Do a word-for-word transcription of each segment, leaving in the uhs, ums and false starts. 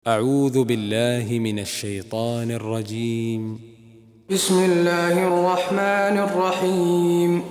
أعوذ بالله من الشيطان الرجيم. بسم الله الرحمن الرحيم.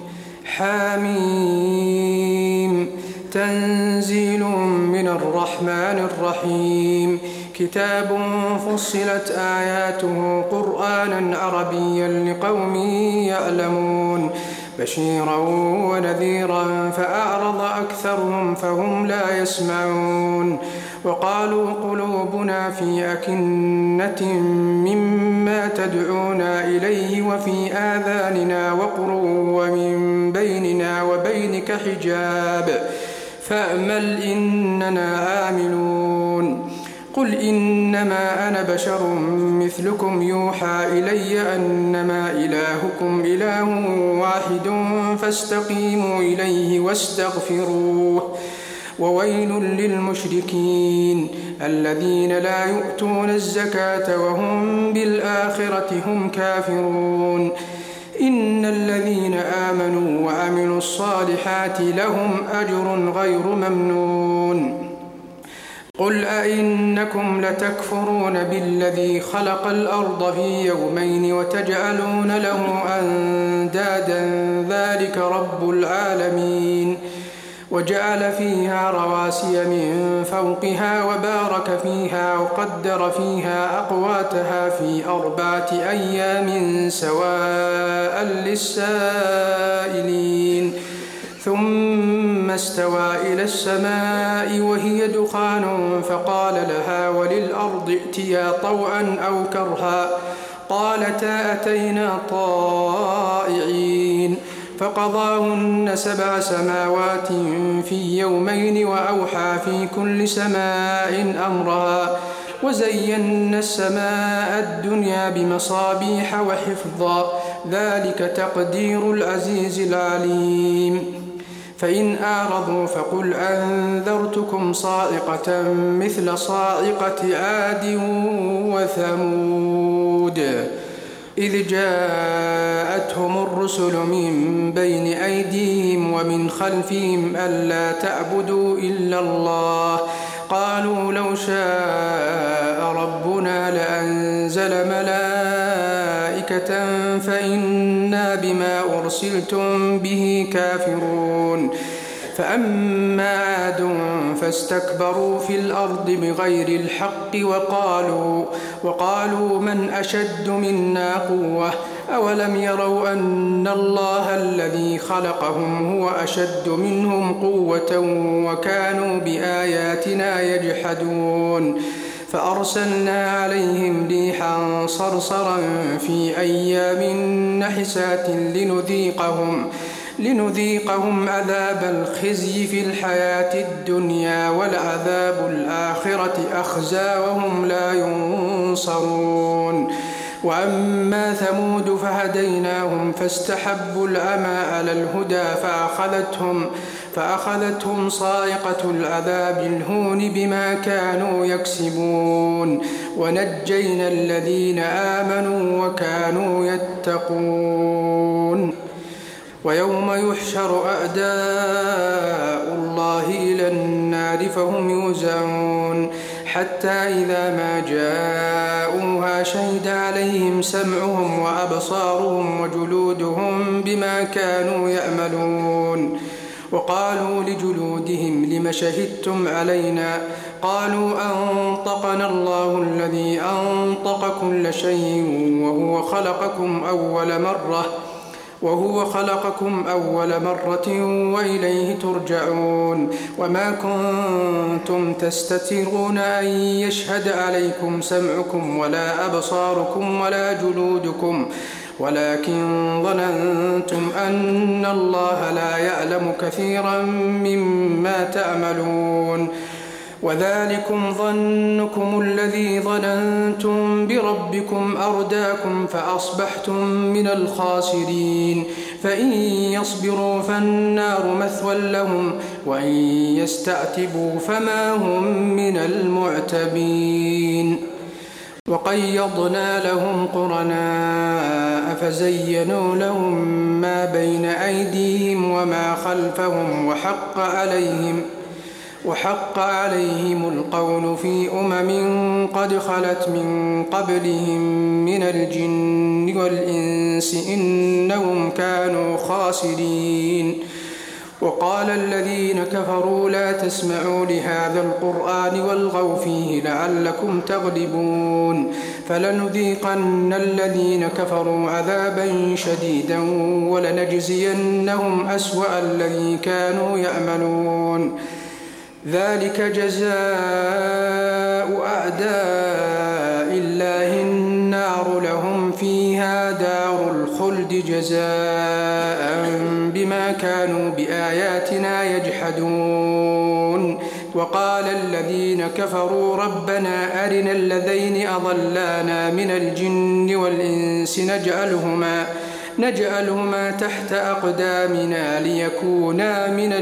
حاميم. تنزيل من الرحمن الرحيم. كتاب فصلت آياته قرآنا عربيا لقوم يعلمون بشيرا ونذيرا فأعرض أكثرهم فهم لا يسمعون. وقالوا قلوبنا في أكنة مما تدعونا إليه وفي آذاننا وقر ومن بيننا وبينك حجاب فأمل إننا عاملون. قل إنما أنا بشر مثلكم يوحى إلي أنما إلهكم إله واحد فاستقيموا إليه واستغفروه. وويل للمشركين الذين لا يؤتون الزكاة وهم بالآخرة هم كافرون. إن الذين آمنوا وعملوا الصالحات لهم أجر غير ممنون. قل أئنكم لتكفرون بالذي خلق الأرض في يومين وتجعلون له أندادا ذلك رب العالمين. وجعل فيها رواسي من فوقها وبارك فيها وقدر فيها أقواتها في أربعة أيام سواء للسائلين. ثم استوى إلى السماء وهي دخان فقال لها وللأرض ائتيا طوعا أو كرها قالتا أتينا طائعين. فقضاهن سبع سماوات في يومين وأوحى في كل سماء أمرها وزينا السماء الدنيا بمصابيح وحفظا ذلك تقدير العزيز العليم. فإن أعرضوا فقل أنذرتكم صاعقة مثل صاعقة عاد وثمود إذ جاءتهم الرسل من بين أيديهم ومن خلفهم ألا تعبدوا إلا الله قالوا لو شاء ربنا لأنزل ملائكة فإنا بما أرسلتم به كافرون. فأما عاد فاستكبروا في الأرض بغير الحق وقالوا, وقالوا من أشد منا قوة أولم يروا أن الله الذي خلقهم هو أشد منهم قوة وكانوا بآياتنا يجحدون. فأرسلنا عليهم ريحا صرصرا في أيام نحسات لنذيقهم لنذيقهم عذاب الخزي في الحياة الدنيا ولعذاب الآخرة أخزى وهم لا ينصرون. وأما ثمود فهديناهم فاستحبوا العمى على الهدى فأخذتهم, فأخذتهم صاعقة العذاب الهون بما كانوا يكسبون. ونجينا الذين آمنوا وكانوا يتقون. ويوم يحشر أعداء الله إلى النار فهم يوزعون حتى إذا ما جاءوها شهد عليهم سمعهم وأبصارهم وجلودهم بما كانوا يعملون. وقالوا لجلودهم لم شهدتم علينا قالوا أنطقنا الله الذي أنطق كل شيء وهو خلقكم أول مرة وهو خلقكم أول مرة وإليه ترجعون. وما كنتم تستترون أن يشهد عليكم سمعكم ولا أبصاركم ولا جلودكم ولكن ظننتم أن الله لا يعلم كثيرا مما تعملون. وذلكم ظنكم الذي ظننتم بربكم أرداكم فأصبحتم من الخاسرين. فإن يصبروا فالنار مثوى لهم وإن يستعتبوا فما هم من المعتبين. وقيضنا لهم قرناء فزينوا لهم ما بين أيديهم وما خلفهم وحق عليهم وحق عليهم القول في أمم قد خلت من قبلهم من الجن والإنس إنهم كانوا خاسرين. وقال الذين كفروا لا تسمعوا لهذا القرآن والغوا فيه لعلكم تغلبون فلنذيقن الذين كفروا عذابا شديدا ولنجزينهم أسوأ الذي كانوا يعملون. ذلك جزاء أعداء الله النار لهم فيها دار الخلد جزاء بما كانوا بآياتنا يجحدون. وقال الذين كفروا ربنا أرنا الذين أضلانا من الجن والإنس نجعلهما نجعلهما تحت أقدامنا ليكونا من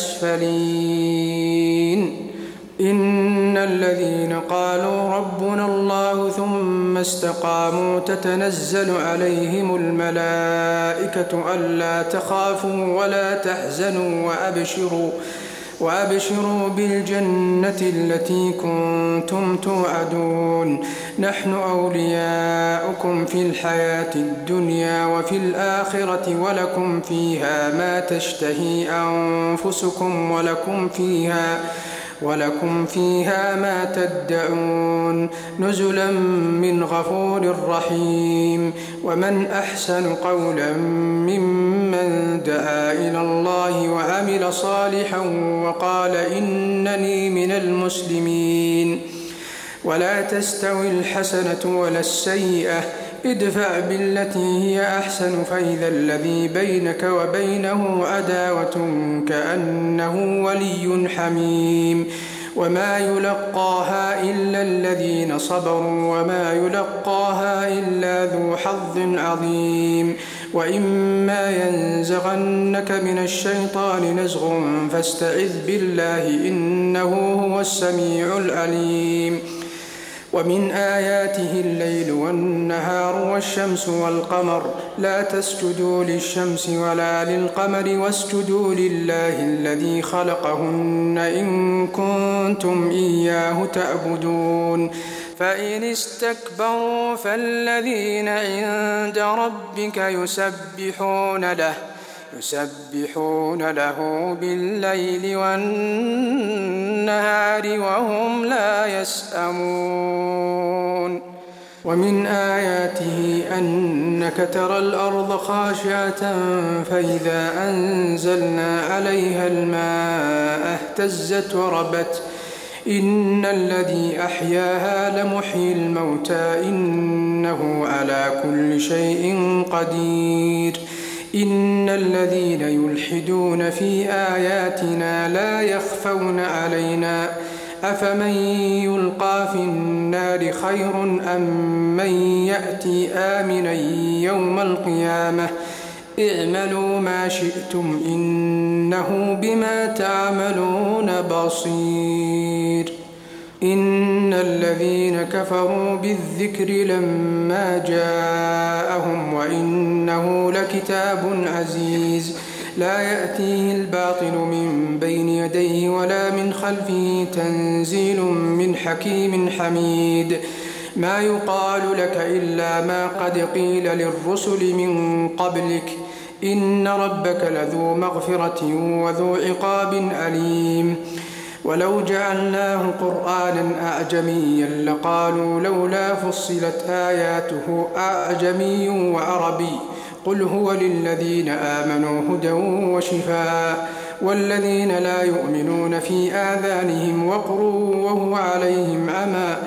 الأسفلين. إن الذين قالوا ربنا الله ثم استقاموا تتنزل عليهم الملائكة ألا تخافوا ولا تحزنوا وأبشروا وأبشروا بالجنة التي كنتم توعدون نحن أولياؤكم في الحياة الدنيا وفي الآخرة ولكم فيها ما تشتهي أنفسكم ولكم فيها ولكم فيها ما تدعون نزلا من غفور رحيم. ومن أحسن قولا ممن دعا إلى الله وعمل صالحا وقال إنني من المسلمين. ولا تستوي الحسنة ولا السيئة ادفع بالتي هي أحسن فإذا الذي بينك وبينه عداوة كأنه ولي حميم. وما يلقاها إلا الذين صبروا وما يلقاها إلا ذو حظ عظيم. وإما ينزغنك من الشيطان نزغ فاستعذ بالله إنه هو السميع العليم. ومن آياته الليل والنهار والشمس والقمر لا تسجدوا للشمس ولا للقمر واسجدوا لله الذي خلقهن إن كنتم إياه تعبدون. فإن استكبروا فالذين عند ربك يسبحون له يسبحون له بالليل والنهار وهم لا يسأمون. ومن آياته أنك ترى الأرض خاشعة فإذا أنزلنا عليها الماء اهتزت وربت إن الذي أحياها لمحيي الموتى إنه على كل شيء قدير. إن الذين يلحدون في آياتنا لا يخفون علينا أفمن يلقى في النار خير أم من يأتي آمنا يوم القيامة اعملوا ما شئتم إنه بما تعملون بصير. إن الذين كفروا بالذكر لما جاءهم وإنه لكتاب عزيز لا يأتيه الباطل من بين يديه ولا من خلفه تنزيل من حكيم حميد. ما يقال لك إلا ما قد قيل للرسل من قبلك إن ربك لذو مغفرة وذو عقاب أليم. ولو جعلناه قرآنا أعجميا لقالوا لولا فصلت آياته أعجمي وعربي قل هو للذين آمنوا هدى وشفاء والذين لا يؤمنون في آذانهم وقر وهو عليهم عمى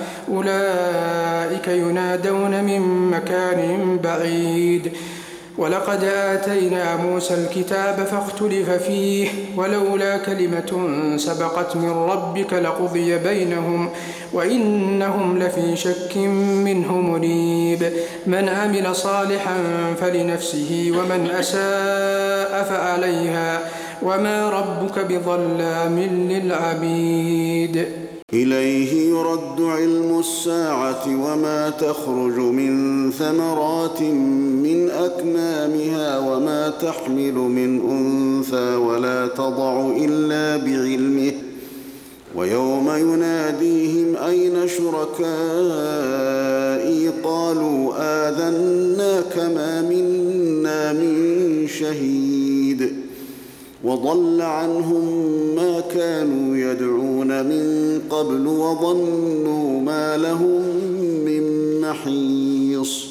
أولئك ينادون من مكان بعيد. ولقد آتينا موسى الكتاب فاختلف فيه ولولا كلمة سبقت من ربك لقضي بينهم وإنهم لفي شك منه مريب. من عمل صالحا فلنفسه ومن أساء فعليها وما ربك بظلام للعبيد. إليه يرد علم الساعة وما تخرج من ثمرات من أكمامها وما تحمل من أنثى ولا تضع إلا بعلمه ويوم يناديهم أين شركائي قالوا آذناك ما منا من شهيد وضل عنهم ما كانوا يدعون من قبل وظنوا ما لهم من محيص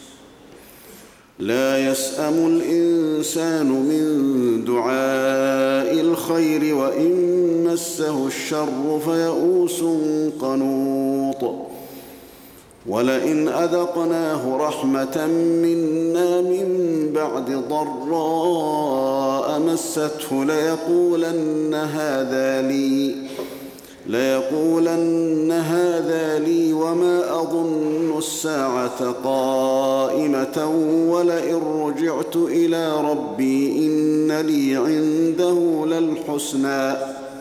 لا يسأم الإنسان من دعاء الخير وإن مسه الشر فيئوس قنوط ولئن أذقناه رحمة منا من بعد ضراء مسته ليقولن هذا لي ليقولن هذا لي وما أظن الساعة قائمة ولئن رجعت إلى ربي إن لي عنده للحسنى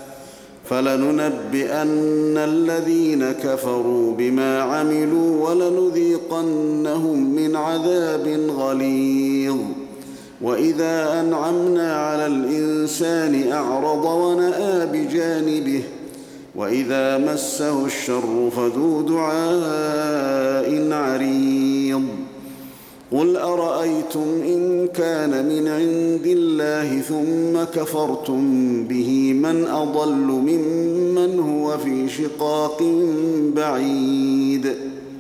فلننبئن الذين كفروا بما عملوا ولنذيقنهم من عذاب غليظ وإذا أنعمنا على الإنسان أعرض ونأى بجانبه وإذا مسه الشر فذو دعاء عريض قل أرأيتم إن كان من عند الله ثم كفرتم به من أضل ممن هو في شقاق بعيد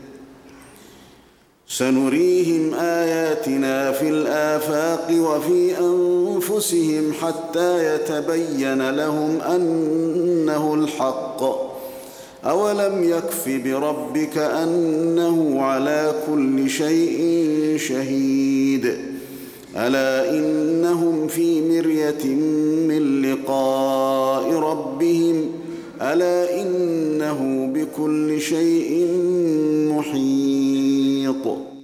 سنريهم آياتنا في الآفاق وفي أنفسهم حتى يتبين لهم أنه الحق أولم يكف بربك أنه على كل شيء شهيد ألا إنهم في مرية من لقاء ربهم ألا إنه بكل شيء محيط